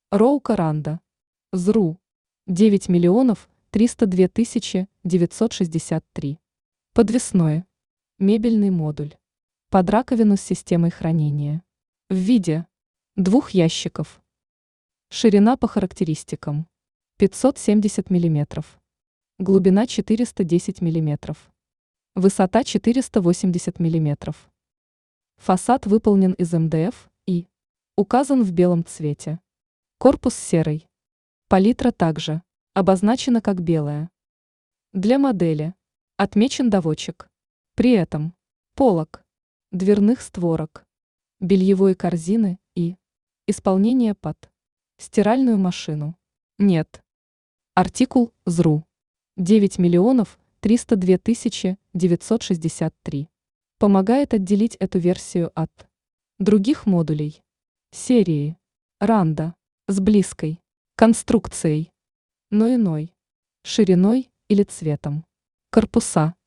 Роука Ранда. ЗРУ. 9 миллионов 302 тысячи 963. Подвесной. Мебельный модуль. Под раковину с системой хранения. В виде двух ящиков. Ширина по характеристикам. 570 мм. Глубина 410 мм. Высота 480 мм. Фасад выполнен из МДФ и указан в белом цвете. Корпус серый. Палитра также обозначена как белая. Для модели отмечен доводчик. При этом полок, дверных створок, бельевой корзины и исполнение под стиральную машину нет. Артикул ЗРУ. 9 миллионов 302 тысячи 963. Помогает отделить эту версию от других модулей серии Ранда с близкой конструкцией, но иной шириной или цветом. Корпуса